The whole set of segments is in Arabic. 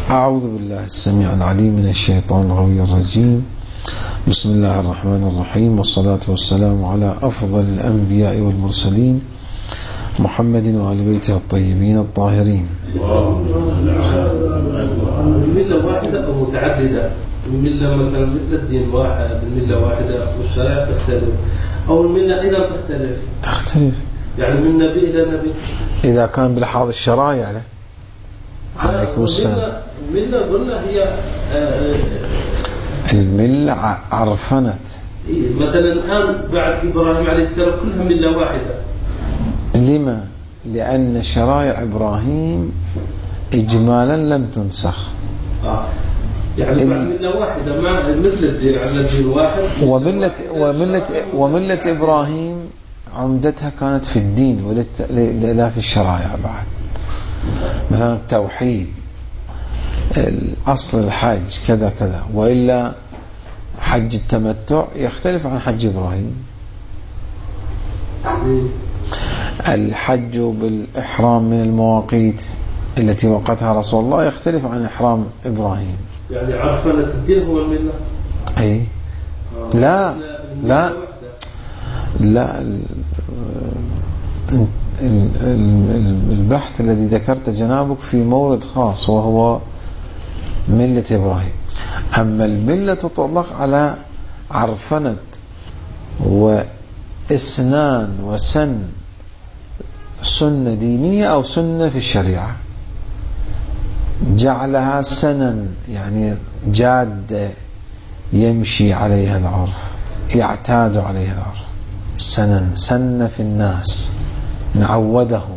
أعوذ بالله السميع العليم من الشيطان الغوي الرجيم. بسم الله الرحمن الرحيم، والصلاة والسلام على أفضل الأنبياء والمرسلين محمد وآل بيته الطيبين الطاهرين. الملة واحدة أو متعددة؟ الملة مثلا مثل الدين واحد، الملة واحدة والشرائع تختلف، أو الملة أيضا تختلف يعني من نبي إلى نبي إذا كان بلحاظ الشرائع له. عليكم السلام. الملة قلنا هي الملة عرفنت. مثلا الآن بعد إبراهيم عليه السلام كلها ملة واحدة. لما؟ لأن شرائع إبراهيم إجمالا لم تنسخ. يعني ملة واحدة ما مثل الدين، على الدين واحد. وملة إبراهيم عمدتها كانت في الدين لا في الشرائع بعد. مثلا التوحيد، الأصل الحج كذا كذا، وإلا حج التمتع يختلف عن حج إبراهيم. الحج بالإحرام من المواقيت التي وقتها رسول الله يختلف عن إحرام إبراهيم. يعني عرفنة الدين هو الملة؟ أي لا لا لا، البحث الذي ذكرت جنابك في مورد خاص وهو ملة إبراهيم. أما الملة تطلق على عرفنة وإسنان وسن سنة دينية أو سنة في الشريعة، جعلها سنا يعني جادة يمشي عليها العرف، يعتاد عليها العرف. سنن سن في الناس نعودهم.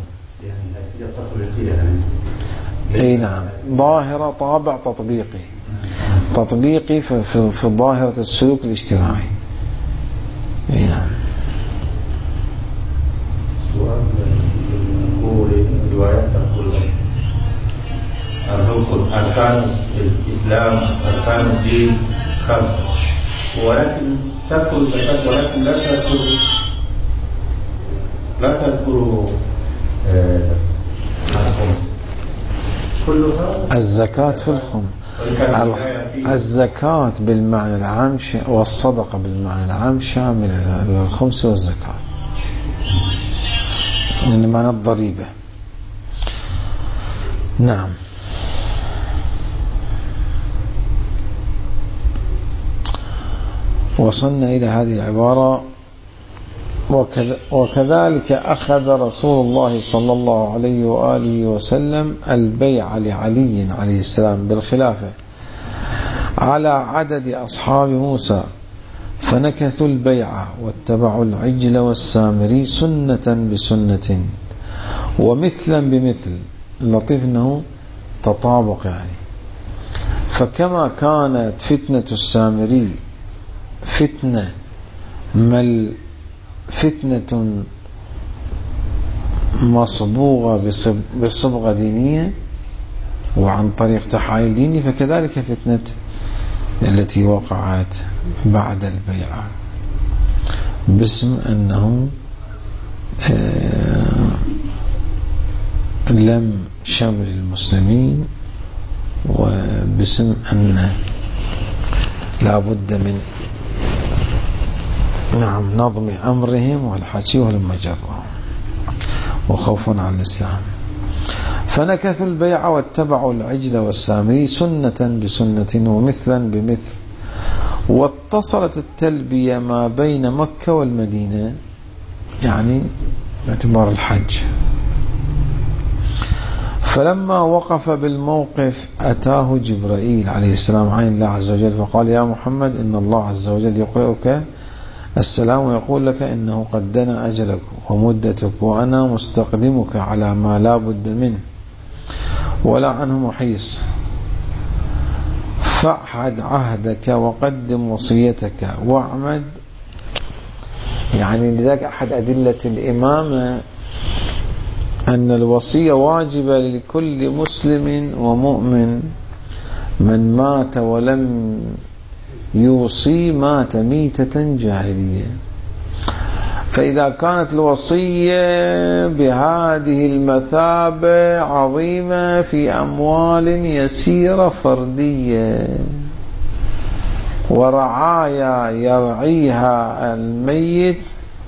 اي نعم، ظاهرة طابع تطبيقي في ظاهرة السلوك الاجتماعي. اي نعم. سؤال روايات تقول أركان الإسلام أركان الدين 5، ولكن تذكر الزكاة ولكن لا تذكر الخمس كلها. الزكاة في الخمس، الزكاة بالمعنى العام والصدقة بالمعنى العام شاملة للخمس والزكاة، يعني معنى الضريبة. نعم. وصلنا إلى هذه العبارة: وكذلك أخذ رسول الله صلى الله عليه وآله وسلم البيع لعلي عليه السلام بالخلافة على عدد أصحاب موسى، فنكثوا البيع واتبعوا العجل والسامري سنة بسنة ومثلا بمثل. لطيف أنه تطابق يعني. فكما كانت فتنة السامري فتنة مصبوغة بصبغة دينية وعن طريق تحايل ديني، فكذلك فتنة التي وقعت بعد البيعة باسم أنه لم شمل المسلمين، وباسم أن لا بد من نظم أمرهم والحكي والمجرة وخوفا عن الإسلام. فنكثوا البيع واتبعوا العجل والسامري سنة بسنة ومثلا بمثل. واتصلت التلبية ما بين مكة والمدينة، يعني باعتبار الحج. فلما وقف بالموقف أتاه جبرائيل عليه السلام عين الله عز وجل فقال: يا محمد، إن الله عز وجل يقرئك السلام ويقول لك إنه قد دنا أجلك ومدتك، وأنا مستقدمك على ما لا بد منه ولا عنه محيص، فاعهد عهدك وقدم وصيتك واعمد. يعني لذلك أحد أدلة الإمامة أن الوصية واجبة لكل مسلم ومؤمن. من مات ولم يوصي مات ميتة جاهلية. فإذا كانت الوصية بهذه المثابة عظيمة في أموال يسيرة فردية ورعايا يرعيها الميت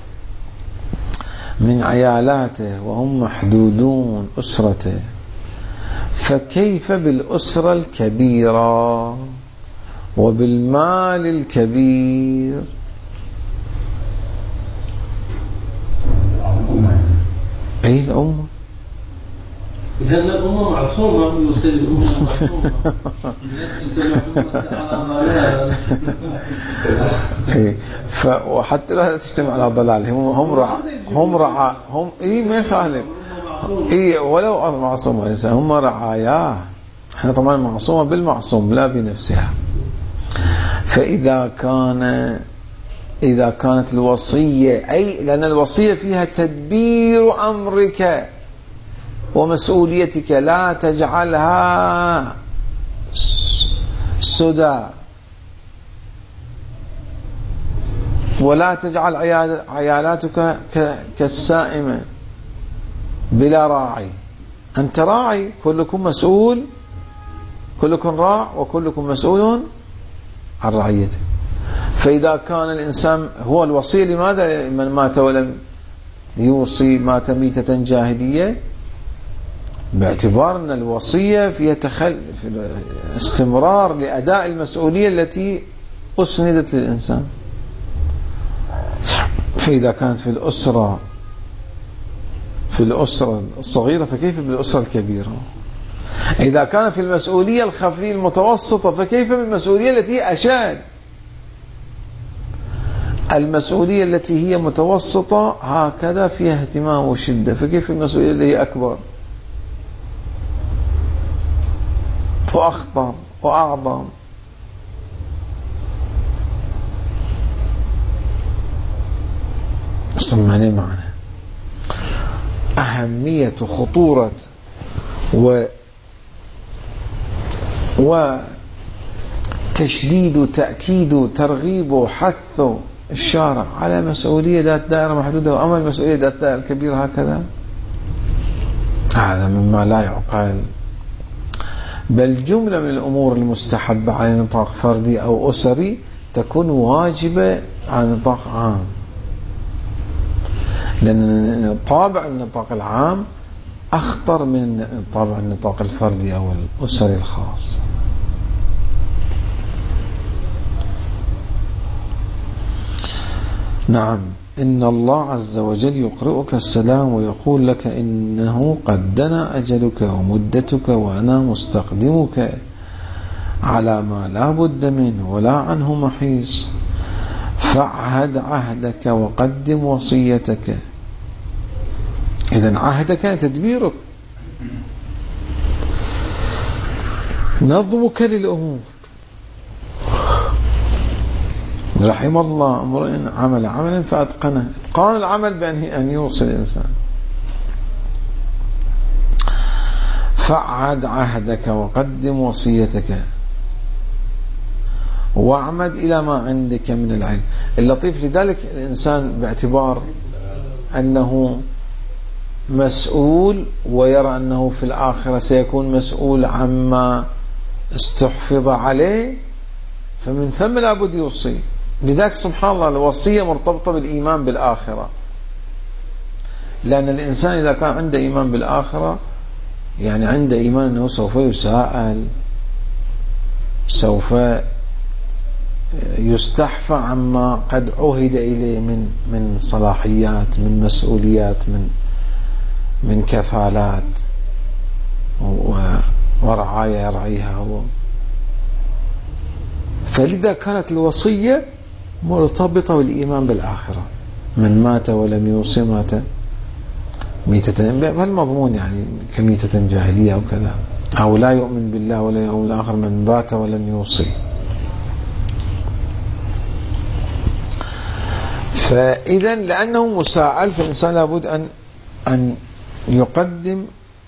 من عيالاته وهم محدودون أسرته، فكيف بالأسرة الكبيرة وبالمال الكبير؟ أي الأمة، لأن الأمة معصومة، يصير الأمة معصومة. وحتى لا تجتمع على ضلال، هم رعا ما يخالف ولو معصوم الإنسان، هم رعاياه. احنا طبعا معصومة بالمعصوم لا بنفسها. فإذا كانت الوصية، أي لأن الوصية فيها تدبير أمرك ومسؤوليتك، لا تجعلها سدى، ولا تجعل عيالاتك كالسائمة بلا راعي. أنت راعي، كلكم مسؤول، كلكم راع وكلكم مسؤول عن رعيته. فإذا كان الإنسان هو الوصية، لماذا من مات ولم يوصي مات ميتة جاهلية؟ باعتبار أن الوصية فيها استمرار لأداء المسؤولية التي أسندت للإنسان. فإذا كانت في الأسرة الصغيرة فكيف بالأسرة الكبيرة؟ إذا كانت في المسؤولية الخفية المتوسطة فكيف بالمسؤولية التي أشد؟ المسؤولية التي هي متوسطة هكذا فيها اهتمام وشدة، فكيف المسؤولية اللي هي أكبر وأخطر وأعظم؟ سمعني معنا أهمية خطورة وتشديد تأكيد ترغيب وحث الشارع على مسؤولية ذات دائرة محدودة، وأما المسؤولية ذات دائرة كبيرة هكذا، هذا مما لا يعقل. بل جملة من الأمور المستحبة على نطاق فردي أو أسري تكون واجبة على نطاق عام، لأن طابع النطاق العام أخطر من طابع النطاق الفردي أو الأسري الخاص. نعم، إن الله عز وجل يقرئك السلام ويقول لك إنه قد دنا أجلك ومدتك وأنا مستقدمك على ما لا بد منه ولا عنه محيص، فاعهد عهدك وقدم وصيتك. إذن عهدك تدبيرك، نظمك للأمور. رحم الله امرئ عمل عملا فأتقنه، إتقان العمل بأن يوصل الإنسان. فاعهد عهدك وقدم وصيتك واعمد إلى ما عندك من العلم. اللطيف لذلك الإنسان باعتبار أنه مسؤول ويرى أنه في الآخرة سيكون مسؤول عما استحفظ عليه، فمن ثم لابد يوصي. لذلك سبحان الله الوصية مرتبطة بالإيمان بالآخرة، لأن الإنسان إذا كان عنده إيمان بالآخرة يعني عنده إيمان أنه سوف يسأل، سوف يستحفى عما قد عهد إليه من صلاحيات، من مسؤوليات، من كفالات ورعاية يرعيها هو. فلذا كانت الوصية مرتبطة بالإيمان بالآخرة. من مات ولم يوصي مات ميتة، بهالمضمون يعني كميتة جاهلية أو كذا، أو لا يؤمن بالله ولا يوم الآخر من بات ولم يوصي. فإذا لأنه مساءل، فالإنسان لابد أن يقدم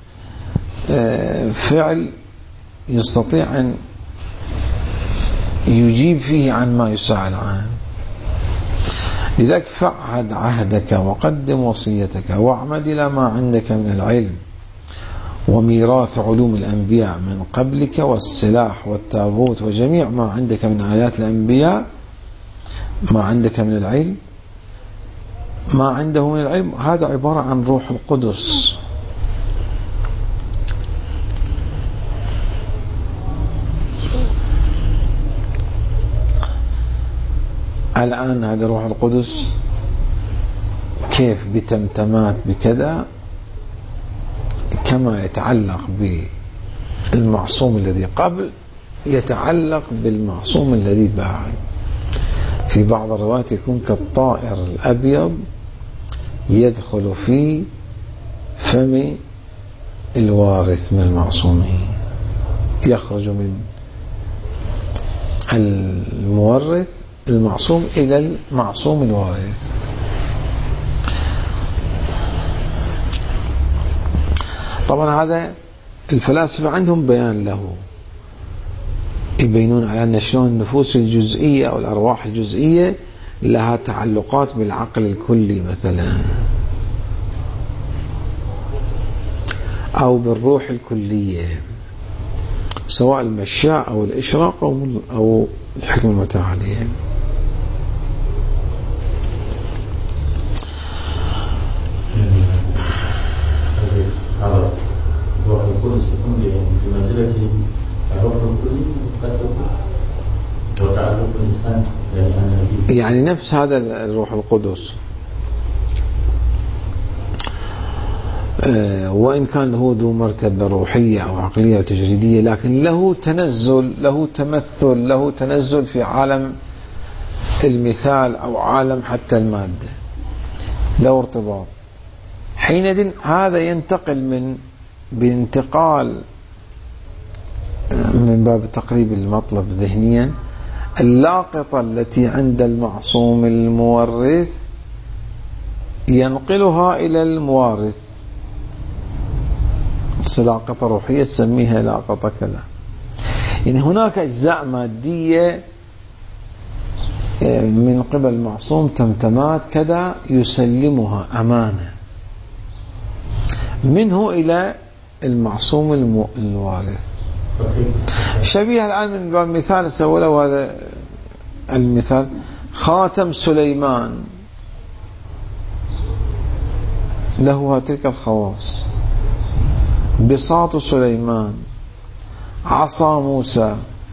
فعل يستطيع أن يجيب فيه عن ما يسأل عنه. لذلك فعد عهدك وقدم وصيتك واعمد إلى ما عندك من العلم وميراث علوم الأنبياء من قبلك والسلاح والتابوت وجميع ما عندك من آيات الأنبياء، ما عندك من العلم، ما عنده من العلم، هذا عبارة عن روح القدس. الآن هذا روح القدس كيف بتمتمات بكذا، كما يتعلق بالمعصوم الذي قبل يتعلق بالمعصوم الذي بعد. في بعض الروايات يكون كالطائر الأبيض يدخل في فم الوارث من المعصومين، يخرج من المورث المعصوم إلى المعصوم الوارث. طبعا هذا الفلاسفة عندهم بيان له، يبينون على أن شلون النفوس الجزئية أو الأرواح الجزئية لها تعلقات بالعقل الكلي مثلا، أو بالروح الكلية، سواء المشاء أو الإشراق أو الحكم المتعالية. روح القدس يكون بمنزلة الروح الكلي وتعلق الإنسان يعني نفس هذا الروح القدس، وإن كان هو ذو مرتبة روحية أو عقلية أو تجريدية، لكن له تنزل، له تمثل، له تنزل في عالم المثال أو عالم حتى المادة، له ارتباط. حينئذ هذا ينتقل بانتقال من باب تقريب المطلب ذهنيا، اللاقطة التي عند المعصوم المورث ينقلها إلى الموارث، لاقطة روحية تسميها لاقطة كذا. يعني هناك أجزاء مادية من قبل المعصوم تمتمات كذا يسلمها أمانة منه إلى المعصوم الوارث. شبيه الآن من باب مثال سوى له هذا المثال، خاتم سليمان له تلك الخواص، بساط سليمان، عصا موسى،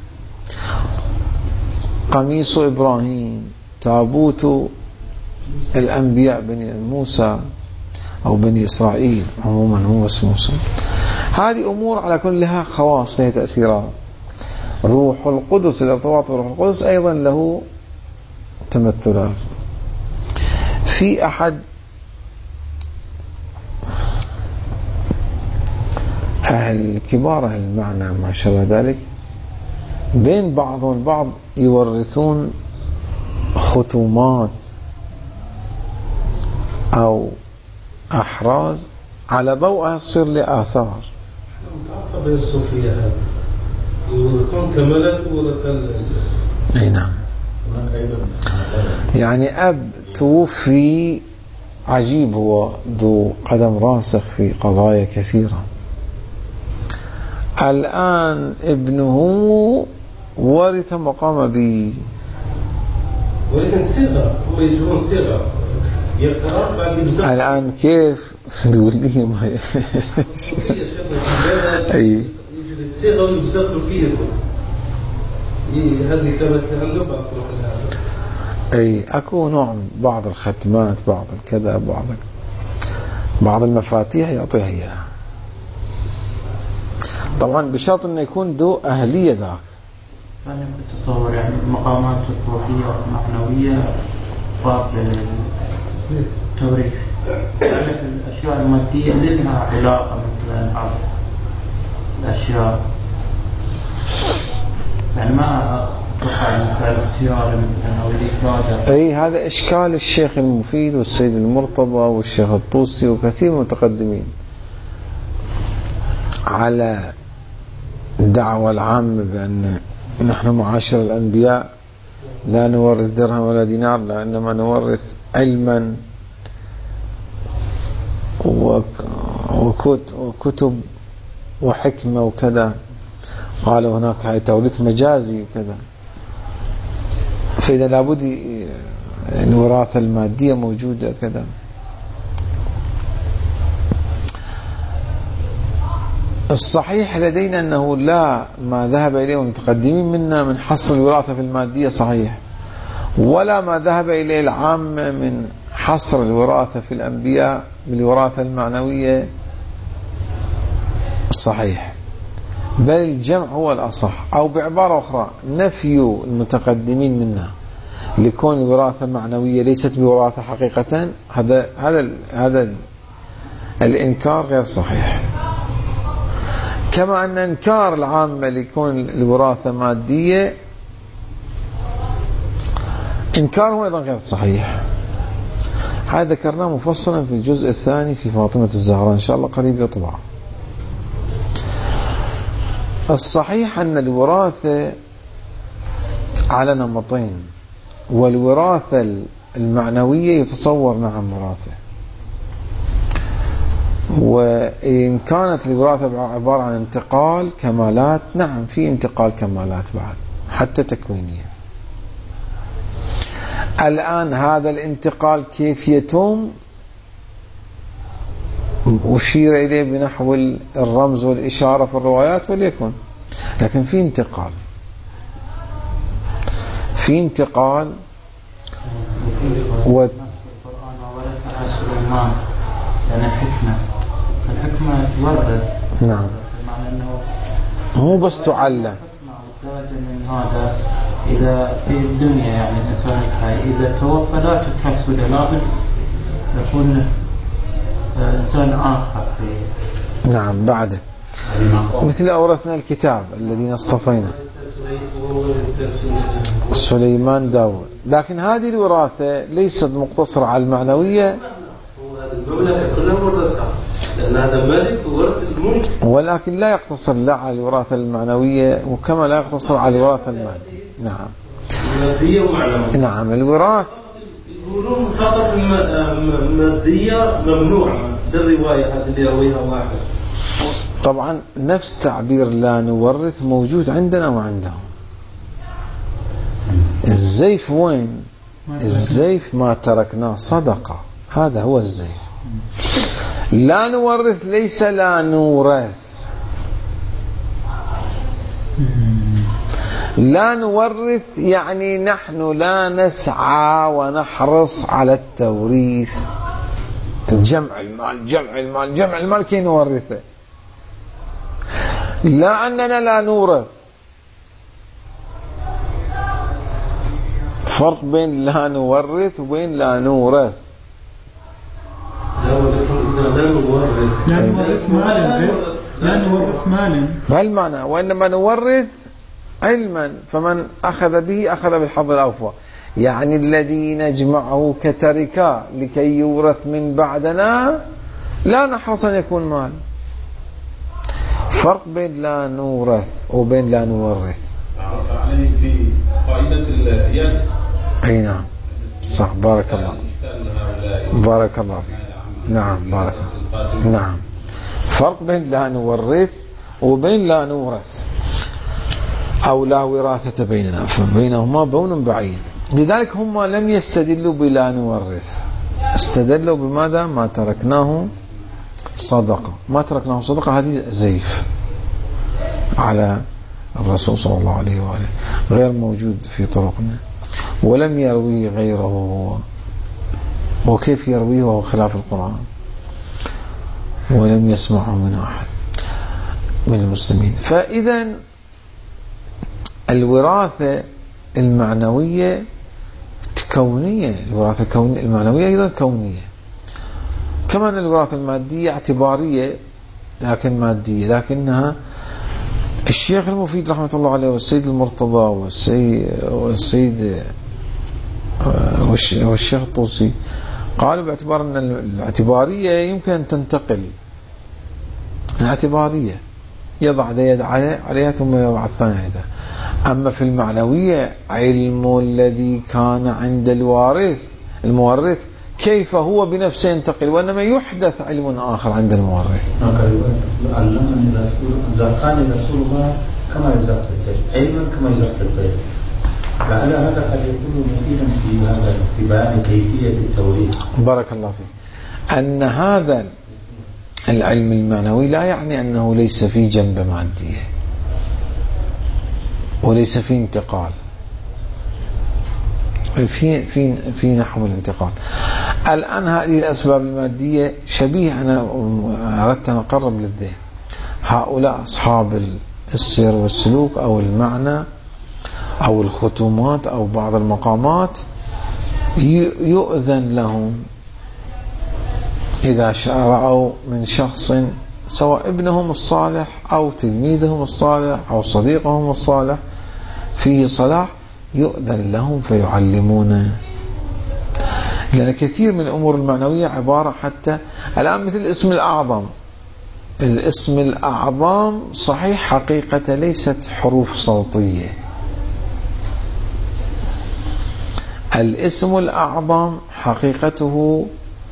قميص إبراهيم، تابوت الأنبياء بني موسى أو بني إسرائيل عموما، هو بس موسى. هذه أمور على كل لها خواص، لها تأثيرات. روح القدس، الارتباط بروح القدس أيضا له تمثلات. في أحد أهل الكبار أهل المعنى ما شابه ذلك، بين بعضهم البعض يورثون ختومات أو أحراز على ضوءها تصير لآثار. متعاطى بين الصوفية هذا، يورثون كملت ورث. أي نعم. يعني أب توفي عجيب، هو ذو قدم راسخ في قضايا كثيرة، الآن ابنه ورث مقام به، ولكن صيغة، هم يجرون صيغة يقرأ بعد بزاف. الآن كيف تقول لي ما أي يجري الصيغة ويبزق فيه هذه كانت عنده أي أكو نوع بعض الختمات، بعض الكذا، بعض المفاتيح يعطيها إياها، طبعا بشرط أنه يكون ذو أهلية ذاك. أنا كنت أتصور يعني المقامات الروحية والمعنوية باب للتوريث، الأشياء المادية اللي لها علاقة مثلا بعض الأشياء، يعني ما أتوقع مثال اختيار مثلا أو الإفادة. أي هذا إشكال الشيخ المفيد والسيد المرتضى والشيخ الطوسي وكثير من المتقدمين على الدعوة العامة بأن نحن معاشر الأنبياء لا نورث درهم ولا دينار، لا إنما نورث علما وكتب وحكمة وكذا، قالوا هناك توريث مجازي وكذا. فإذا لابد الوراثة المادية موجودة كذا. الصحيح لدينا أنه لا ما ذهب إليه المتقدمين منا من حصر الوراثة في المادية صحيح، ولا ما ذهب إليه العامة من حصر الوراثة في الأنبياء بالوراثة المعنوية صحيح، بل الجمع هو الأصح، أو بعبارة أخرى نفي المتقدمين منا لكون الوراثة معنوية ليست بوراثة حقيقة، هذا الإنكار غير صحيح. كما أن إنكار العامة لكون الوراثة مادية إنكاره أيضا غير صحيح. هذا ذكرناه مفصلا في الجزء الثاني في فاطمة الزهراء، إن شاء الله قريب يطبع. الصحيح أن الوراثة على نمطين، والوراثة المعنوية يتصور نعم وراثة، وإن كانت الوراثة عبارة عن انتقال كمالات، نعم في انتقال كمالات بعد حتى تكوينية. الآن هذا الانتقال كيف يتم أشير إليه بنحو الرمز والإشارة في الروايات وليكن، لكن في انتقال القرآن يعني الحكمة تورث. نعم، بمعنى أنه مو بس تعلم. الدرجة من هذا إذا في الدنيا يعني الإنسان الحي إذا توفى لا تترك سدى، لابد يكون إنسان آخر في. نعم بعده، مثل أورثنا الكتاب الذين اصطفينا سليمان داود. لكن هذه الوراثة ليست مقتصرة على المعنوية، المملكة كلها ورثها لأن هذا الملك ورث الملك، ولكن لا يقتصر لا على الوراثة المعنوية وكما لا يقتصر على الوراثة المادية. نعم المادية ومعنوية. نعم الوراثة يقولون فقط المادية ممنوعة بالرواية هذه اللي يرويها واحد. طبعا نفس تعبير لا نورث موجود عندنا وعندهم. الزيف وين؟ الزيف ما تركناه صدقة، هذا هو الزيف. لا نورث ليس لا نورث، لا نورث يعني نحن لا نسعى ونحرص على التوريث، جمع المال كي نورثه، لا أننا لا نورث. فرق بين لا نورث وبين لا نورث. لا نورث مالا بهالمعنى، وإنما نورث علما، فمن أخذ به أخذ بالحظ الأوفى، يعني الذي نجمعه كتركة لكي يورث من بعدنا لا نحرص أن يكون مال. فرق بين لا نورث وبين لا نورث. يعني في قاعدة اليد. أي نعم صح، بارك الله فيك. نعم بارك الله. نعم فرق بين لا نورث وبين لا نورث أو لا وراثة بيننا، فبينهما بون بعيد. لذلك هم لم يستدلوا بلا نورث، استدلوا بماذا؟ ما تركناه صدقة. ما تركناه صدقة هذه زيف على الرسول صلى الله عليه وآله، غير موجود في طرقنا، ولم يروي غيره هو. وكيف يرويه وهو خلاف القرآن ولم يسمعه من أحد من المسلمين؟ فإذا الوراثة المعنوية كونية، الوراثة المعنوية أيضا كونية. كمان الوراثة المادية اعتبارية لكن مادية، لكنها الشيخ المفيد رحمة الله عليه والسيد المرتضى والشيخ الطوسي قالوا باعتبار أن الاعتبارية يمكن أن تنتقل. الاعتبارية يضع يد عليها ثم يضع الثانية يده. أما في المعنوية علم الذي كان عند الوارث المورث كيف هو بنفسه ينتقل، وإنما يحدث علم آخر عند المورث. علمني الرسول زقاني رسول الله كما يزق الطير، علما كما يزق الطير. لعل هذا قد يكون مفيدا في هذا في بيان كيفية التوريث. بارك الله فيك. أن هذا العلم المعنوي لا يعني أنه ليس فيه جنبة مادية وليس فيه انتقال، في نحو الانتقال. الآن هذه الأسباب المادية شبيه، أنا أردت أن أقرب للذهن، هؤلاء أصحاب السير والسلوك أو المعنى أو الختومات أو بعض المقامات يؤذن لهم إذا رأوا من شخص سواء ابنهم الصالح أو تلميذهم الصالح أو صديقهم الصالح فيه صلاح، يؤذن لهم فيعلمون. لأن كثير من الأمور المعنوية عبارة حتى الآن مثل الاسم الأعظم. الاسم الأعظم صحيح حقيقة ليست حروف صوتية، الاسم الأعظم حقيقته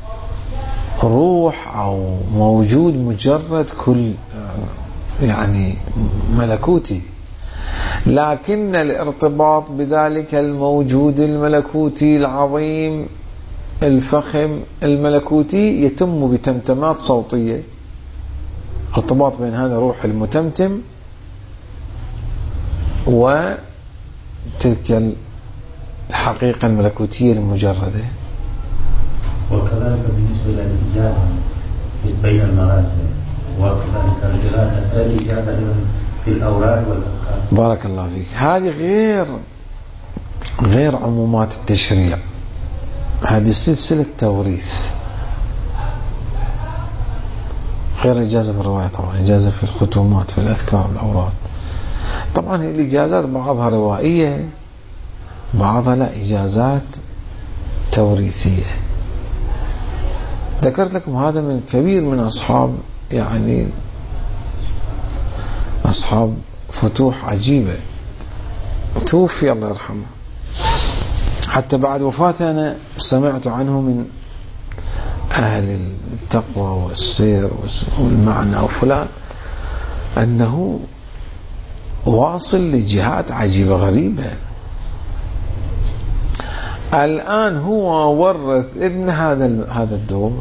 روح أو موجود مجرد كل يعني ملكوتي، لكن الارتباط بذلك الموجود الملكوتي العظيم الفخم الملكوتي يتم بتمتمات صوتية. ارتباط بين هذا الروح المتمتم وتلك الحقيقة الملكوتية المجردة. وكذلك بالنسبة للإجازة بين المراجع، وكذلك الإجازة في الأوراق والأفكار. بارك الله فيك. هذه غير عمومات التشريع، هذه سلسلة توريث، غير إجازة في الرواية طبعا، إجازة في الختومات في الأذكار والأوراد. طبعا الإجازات بعضها روائية بعضها لا، إجازات توريثية. ذكرت لكم هذا من كبير من أصحاب يعني أصحاب فتوح عجيبة، توفي الله يرحمه، حتى بعد وفاته أنا سمعت عنه من أهل التقوى والسير والمعنى وفلان أنه واصل لجهات عجيبة غريبة. الآن هو ورث ابن هذا الدور،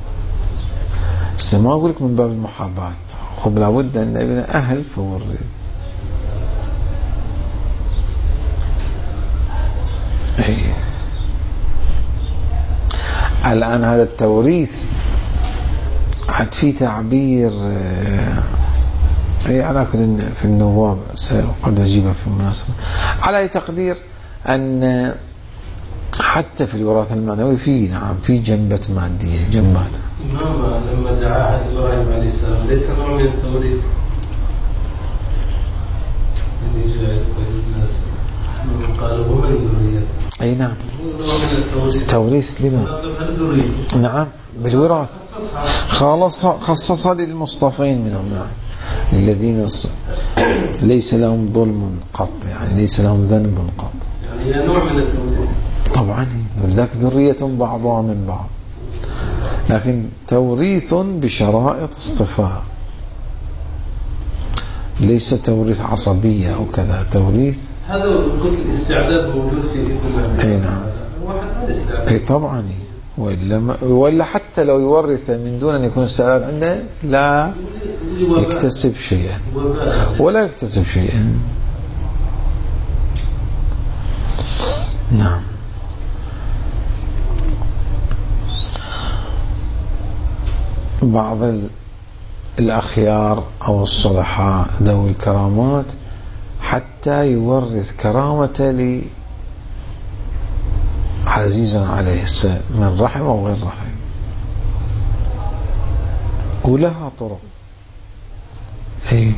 ما أقول لك من باب المحاباة، خب لابد أن ابن أهل فورث. الآن هذا التوريث عاد في تعبير أنا في النواب قد أجيبه في المناسبة، على تقدير أن حتى في الوراثة المعنوي في جنبة مادية، جنبات. لما دعا إبراهيم عليه السلام ليس نوع من التوريث؟ يعني جاء الناس قالوا ومن ذريته. أي نعم، توريث لمن؟ نعم بالوراثة، خصصها للمصطفين منهم، نعم، الذين ليس لهم ظلم قط، يعني ليس لهم ذنب قط، يعني نوع من التوريث طبعا، ولذلك ذرية بعضها من بعض، لكن توريث بشرائط اصطفاء، ليس توريث عصبية أو كذا، توريث هذا قلت الاستعداد موجود في ابن. اي نعم، اي طبعا، ولا حتى لو يورث من دون أن يكون استعداد عنده لا يكتسب شيئا ولا يكتسب شيئا. نعم. بعض الأخيار أو الصلحاء ذوي الكرامات حتى يورث كرامة عزيزا عليه من رحم أو غير رحم، ولها طرق. أي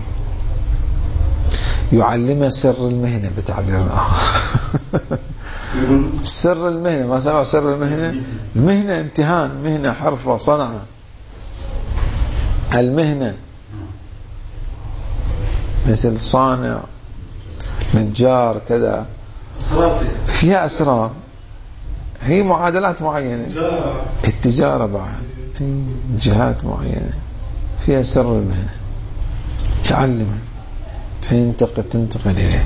يعلم سر المهنة بتعبير آخر. سر المهنة، ما سمع سر المهنة؟ المهنة امتهان، مهنة حرفة صنعة، المهنة مثل صانع نجار كذا، فيها أسرار. هي معادلات معينة، التجارة بعد جهات معينة فيها سر المهنة، يعلمها تنتقل إليه.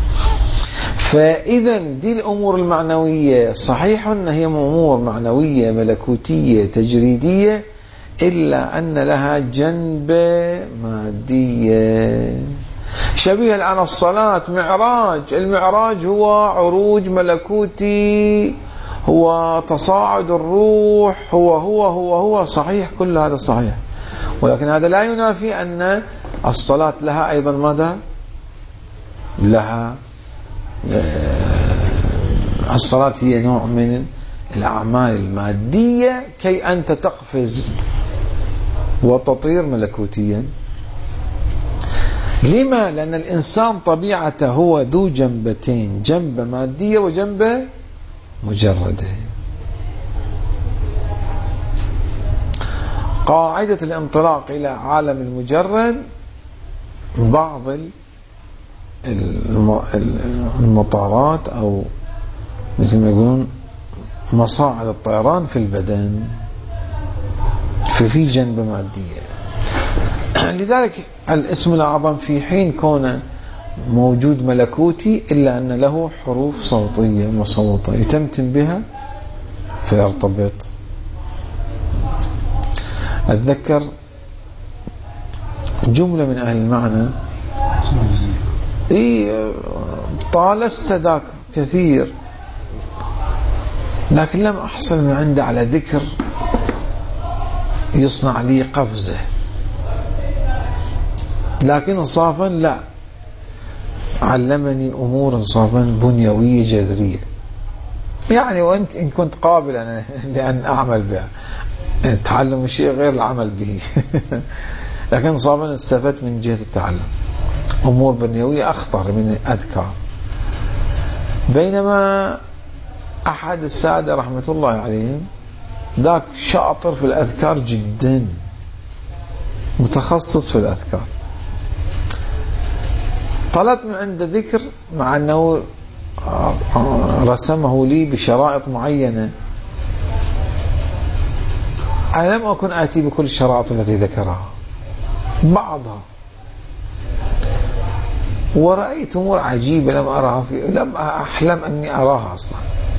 فإذا دي الأمور المعنوية صحيح أن هي أمور معنوية ملكوتية تجريدية، إلا أن لها جنبة مادية شبيه الآن الصلاة معراج. المعراج هو عروج ملكوتي، هو تصاعد الروح، هو صحيح، كل هذا صحيح، ولكن هذا لا ينافي أن الصلاة لها أيضا ماذا؟ لها الصلاة هي نوع من الأعمال المادية كي أنت تقفز وتطير ملكوتيا. لما؟ لأن الإنسان طبيعته هو ذو جنبتين، جنبة مادية وجنبة مجردة. قاعدة الانطلاق إلى عالم المجرد، بعض المطارات أو مثل ما يقولون مصاعد الطيران في البدن في جنبة مادية. لذلك الاسم الأعظم في حين كون موجود ملكوتي إلا أن له حروف صوتية مصوتة يتمتن بها فيرتبط. أتذكر جملة من أهل المعنى طالست ذاك كثير، لكن لم أحصل من عنده على ذكر يصنع لي قفزة، لكن انصافا لا، علمني أمور انصافا بنيوية جذرية، يعني وإن كنت قابل أنا لأن أعمل بها، تعلم الشيء غير العمل به لكن انصافا استفدت من جهة التعلم أمور بنيوية أخطر من الأذكار. بينما أحد السادة رحمة الله عليهم ذاك شاطر في الأذكار جدا، متخصص في الأذكار، طلبت من عنده ذكر مع أنه رسمه لي بشرائط معينة، أنا لم أكن آتي بكل الشرائط التي ذكرها، بعضها، ورأيت أمور عجيبة لم أحلم أني أراها أصلا.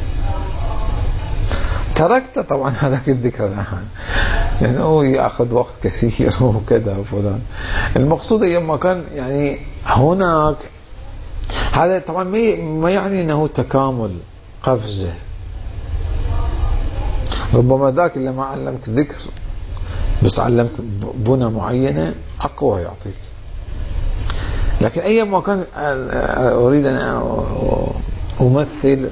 تركت طبعا هذاك الذكر الآن لأنه يأخذ وقت كثير وكذا وفلان. المقصود يوم كان يعني هناك هذا طبعا ما يعني أنه تكامل قفزة، ربما ذاك اللي ما علمك ذكر بس علمك بنى معينة أقوى يعطيك. لكن أيما كان أريد أن أمثل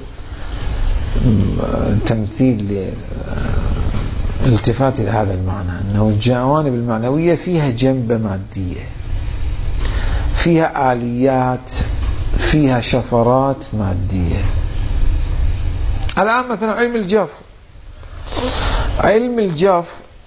تمثيل الالتفات إلى هذا المعنى، أنه الجوانب المعنوية فيها جنبة مادية، فيها آليات، فيها شفرات مادية. الآن مثلا علم الجاف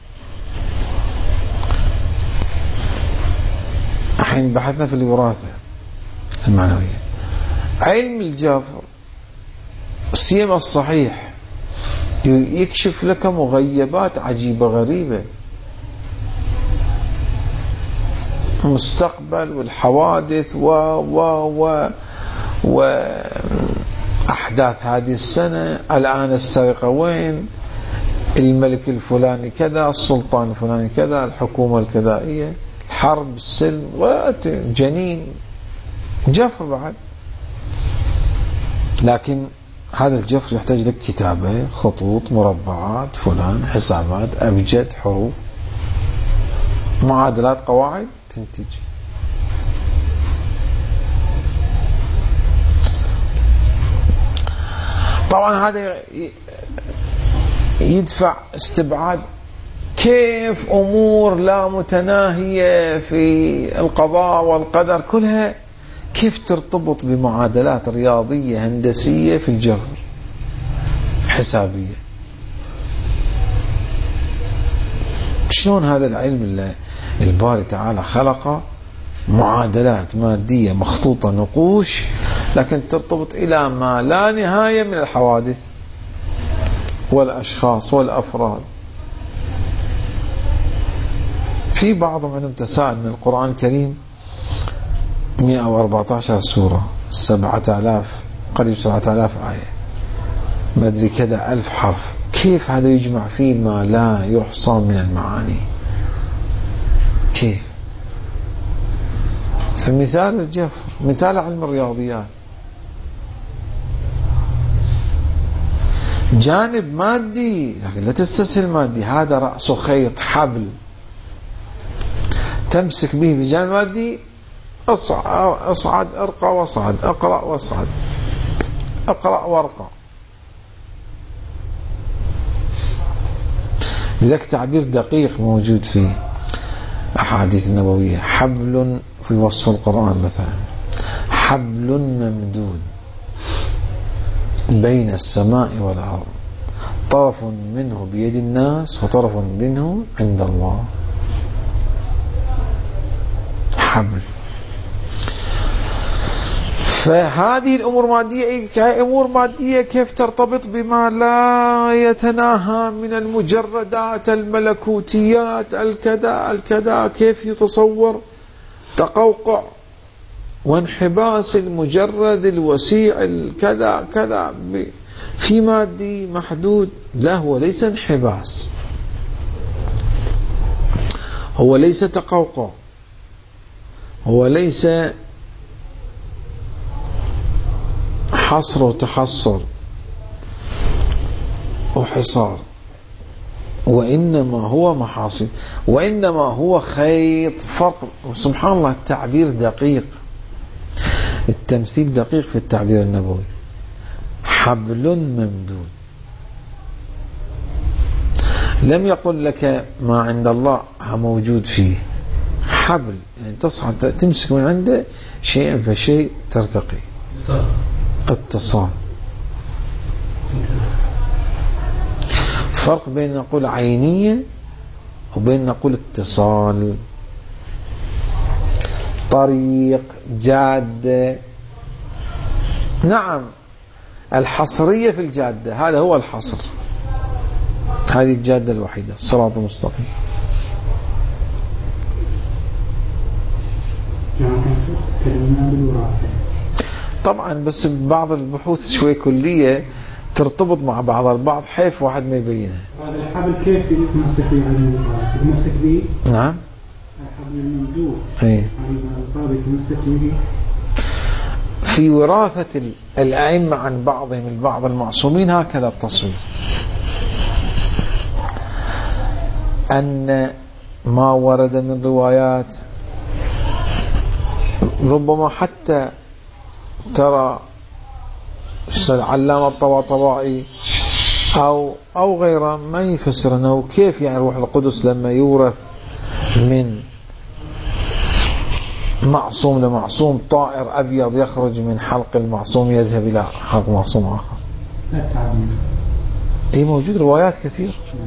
حين بحثنا في الوراثة المعنوية، علم الجاف سيما الصحيح يكشف لك مغيبات عجيبة غريبة، مستقبل والحوادث وأحداث هذه السنة، الآن السرقة وين، الملك الفلاني كذا، السلطان الفلاني كذا، الحكومة الكذائية، حرب، السلم، جنين، جفر بعد. لكن هذا الجفر يحتاج لك كتابة، خطوط، مربعات، فلان، حسابات، أبجد، حروف، معادلات، قواعد تنتج. طبعا هذا يدفع استبعاد كيف أمور لا متناهية في القضاء والقدر كلها كيف ترتبط بمعادلات رياضية هندسية في الجبر حسابية. شلون هذا العلم اللي الباري تعالى خلقه معادلات مادية مخطوطة نقوش، لكن ترتبط إلى ما لا نهاية من الحوادث. والأشخاص والأفراد. في بعضهم عندهم تساؤل من القرآن الكريم 114 سورة 7000 قريب 7000 آية ما أدري كذا 1000 حرف، كيف هذا يجمع فيه ما لا يحصى من المعاني؟ كيف؟ مثال الجفر، مثال علم الرياضيات، جانب مادي لكن لا تستسهل مادي، هذا رأسه خيط حبل تمسك به بجانب مادي، اصعد ارقى واصعد، اقرأ واصعد، اقرأ وارقى. لذلك تعبير دقيق موجود في أحاديث النبوية، حبل في وصف القرآن مثلا، حبل ممدود بين السماء والأرض، طرف منه بيد الناس وطرف منه عند الله. حبل. فهذه الأمور مادية، أمور مادية كيف ترتبط بما لا يتناهى من المجردات الملكوتيات الكذا، كيف يتصور تقوقع وانحباس المجرد الوسيع الكذا كذا في مادي محدود؟ لا، هو ليس انحباس، هو ليس تقوقع، هو ليس حصر وتحصر وحصار، وإنما هو محاصيل، وإنما هو خيط. فرق. سبحان الله، التعبير دقيق، التمثيل دقيق في التعبير النبوي. حبل ممدود، لم يقل لك ما عند الله موجود فيه. حبل يعني تصعد تمسك من عنده شيئا فشيء ترتقي. اتصال. فرق بين نقول عينية وبين نقول اتصال. طريق، جادة، نعم الحصرية في الجادة، هذا هو الحصر، هذه الجادة الوحيدة، الصراط المستقيم. طبعا بس بعض البحوث شوي كلية ترتبط مع بعض البعض حيث واحد ما يبينها. هذا الحبل كيف يتمسك به على المبارك؟ يتمسك به؟ نعم الحبل الممدود. ايه الباب يتمسك به في وراثة الأئمة عن بعضهم البعض المعصومين هكذا التصوير، أن ما ورد من روايات ربما حتى ترى العلامة الطباطبائي أو غيره ما يفسر أنه كيف يعني روح القدس لما يورث من معصوم لمعصوم، طائر أبيض يخرج من حلق المعصوم يذهب إلى حلق معصوم آخر. أي موجود روايات كثير.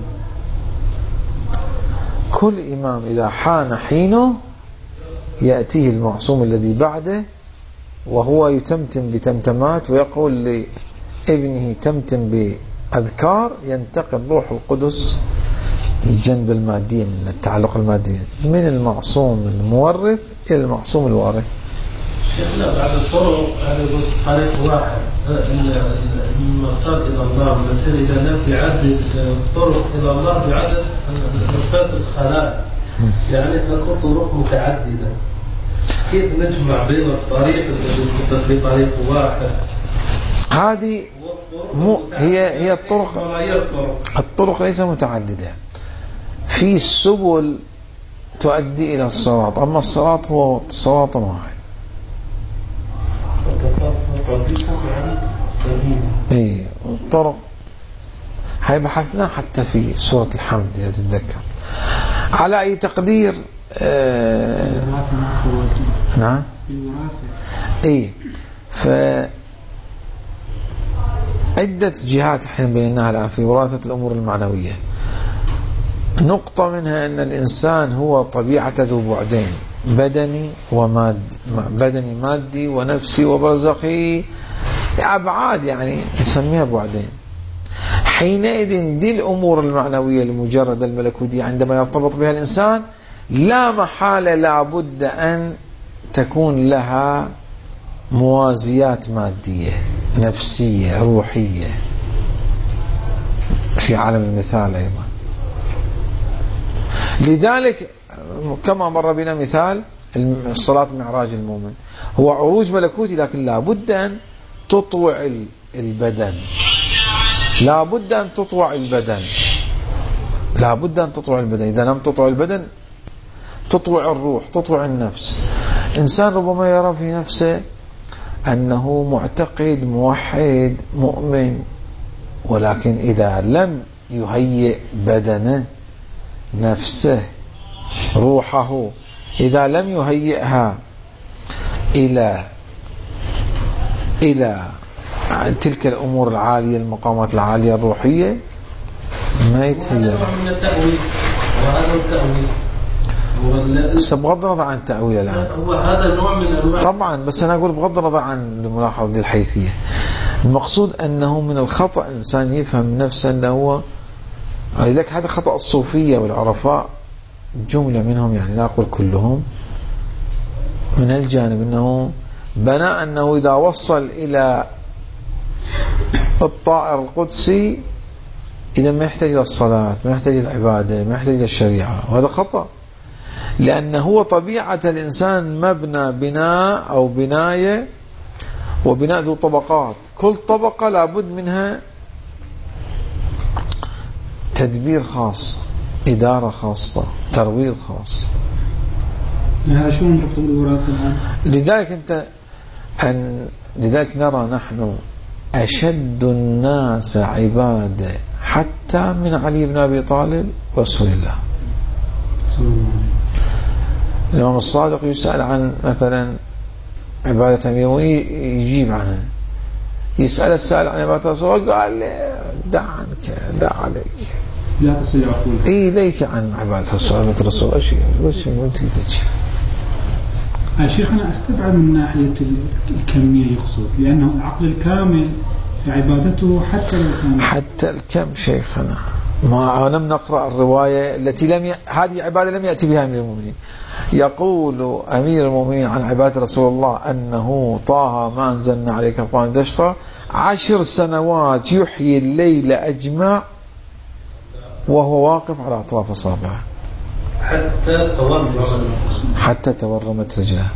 كل إمام إذا حان حينه يأتيه المعصوم الذي بعده وهو يتمتم بتمتمات ويقول لابنه تمتم بأذكار، ينتقل روح القدس الجنب المادي من التعلق المادي من المعصوم المورث إلى المعصوم الوارث. شيخنا بعد الطرق هذا طريق واحد، المسار إلى الله المسير إلى الله بعدد الطرق إلى الله بعدد نفاس الخلاء، يعني تكون طرق متعددة، كيف نجمع بين الطريق الذي في طريق واحد؟ هذه هي الطرق ليس متعددة، في سبل تؤدي إلى الصراط، أما الصراط هو صراط واحد. ايه الطرق هاي بحثنا حتى في سورة الحمد إذا تتذكر. على أي تقدير نعم ايه فعدة جهات حين بيناها الآن في وراثة الأمور المعنوية. نقطة منها أن الإنسان هو طبيعة ذو بعدين، بدني ومادي، بدني مادي ونفسي وبرزخي، أبعاد يعني نسميها بعدين. حينئذ دي الأمور المعنوية المجردة الملكوتية عندما يرتبط بها الإنسان لا محالة لا بد أن تكون لها موازيات مادية نفسية روحية في عالم المثال أيضا. لذلك كما مر بنا مثال الصلاة معراج المؤمن هو عروج ملكوتي، لكن لا بد أن تطوع البدن، لا بد أن تطوع البدن، لا بد أن تطوع البدن. إذا لم تطوع البدن تطوع الروح، تطوع النفس. إنسان ربما يرى في نفسه أنه معتقد موحد مؤمن، ولكن إذا لم يهيئ بدنه نفسه روحه، إذا لم يهيئها إلى تلك الأمور العالية المقامات العالية الروحية ما يتهيأ. من التأويل وهذا التأويل بغض النظر عن التأويل الآن هو هذا نوع من أنواع طبعا، بس أنا أقول بغض النظر عن الملاحظة دي الحيثية، المقصود أنه من الخطأ إنسان يفهم نفسه أنه هو، لذلك هذا خطأ الصوفية والعرفاء جملة منهم، يعني لا أقول كلهم، من الجانب أنه بناء أنه إذا وصل إلى الطائر القدسي إذا ما يحتاج إلى الصلاة، ما يحتاج إلى العبادة، ما يحتاج إلى الشريعة، وهذا خطأ. لأنه هو طبيعة الإنسان مبنى بناء أو بناية، وبناء ذو طبقات، كل طبقة لابد منها تدبير خاص، إدارة خاصة، ترويض خاص. هذا شو نربط بالوراثة الآن؟ لذلك نرى نحن أشد الناس عبادة حتى من علي بن أبي طالب رسول الله. الإمام الصادق يسأل عن مثلا عبادة أمير المؤمنين يجيب عنها، يسأل السائل عن عبادة رسول الله قال لي دع عنك، دع عليك، لا تصل عقولك ليك عن عبادة رسول الله. وش أنت تجي شيخ؟ أنا أستبعد من ناحية الكمية يقصد، لأنه العقل الكامل في عبادته حتى الكم شيخنا. ما لم نقرأ الرواية التي هذه عبادة لم يأتي بها أمير المؤمنين. يقول أمير المؤمنين عن عبادة رسول الله أنه طه ما أنزلنا عليك القرآن دشقة 10 سنوات يحيي الليل أجمع وهو واقف على أطراف أصابعه حتى تورمت رجله.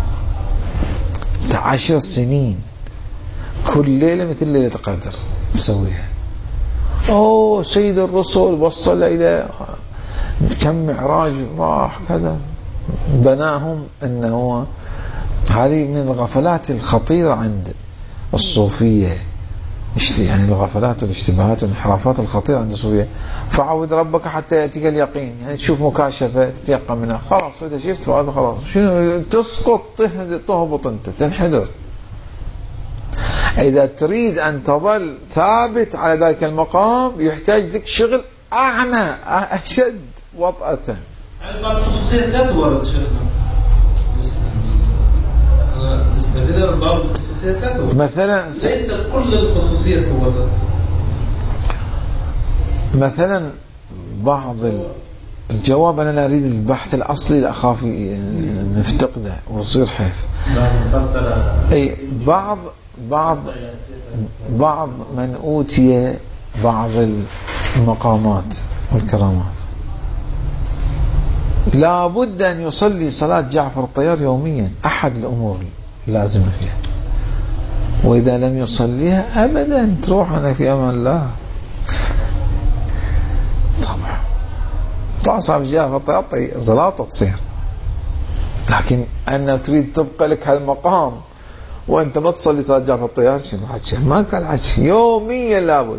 10 سنين كل ليلة مثل ليلة القدر يسويها. سيد الرسل وصل إلى كم معراج راح كذا، بناهم أنه هذه من الغفلات الخطيرة عند الصوفية، يعني الغفلات والاشتباهات والانحرافات الخطيرة عند الصوفية. فعود ربك حتى يأتيك اليقين، يعني تشوف مكاشفة تتيقن منها، خلاص إذا شفت فهذا خلاص، شنو تسقط تهبط أنت تنحدر. إذا تريد أن تظل ثابت على ذلك المقام يحتاج لك شغل أعنى أشد وطأة. يعني بعض الخصوصيات لا تورد شيخنا، نستفيد بعض الخصوصيات لا تورد مثلا، ليس كل الخصوصيات تورد. مثلا بعض الجواب أنا لا أريد البحث الأصلي لأخاف نفتقده ويصير حيف. أي بعض من أوتي بعض المقامات والكرامات لا بد أن يصلي صلاة جعفر الطيار يوميا، أحد الأمور اللازمة فيها، وإذا لم يصليها أبدا تروح أنا في أمان الله. طبعا صاحب جعفر الطيار زلاطة تصير، لكن أن تريد تبقى لك هالمقام وأنت ما تصلي صلاة جعفر الطيار، شنو حكي؟ ما قال حكي، يوميا لابد.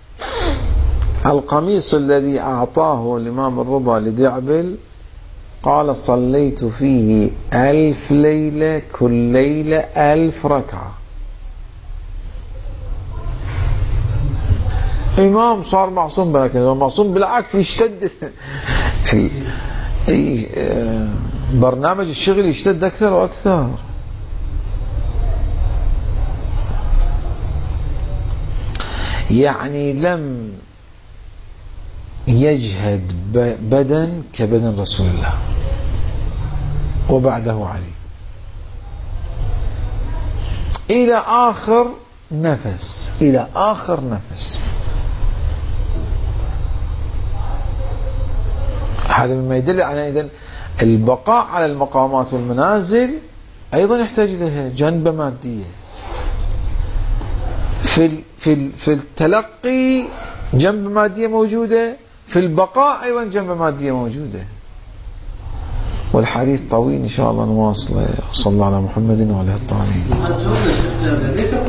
القميص الذي أعطاه الإمام الرضا لدعبل قال صليت فيه 1000 ليلة، كل ليلة 1000 ركعة. إمام صار معصوم بهكذا، معصوم بالعكس يشتد برنامج الشغل يشتد أكثر وأكثر. يعني لم يجهد بدن كبدن رسول الله وبعده علي إلى آخر نفس، إلى آخر نفس. هذا مما يدل على إذن البقاء على المقامات والمنازل أيضا يحتاج إليها جنبة مادية. في التلقي جنبة مادية موجودة، في البقاء أيضا جنبة مادية موجودة. والحديث طويل إن شاء الله نواصله. صلى الله على محمد وعلى آله الطاهرين.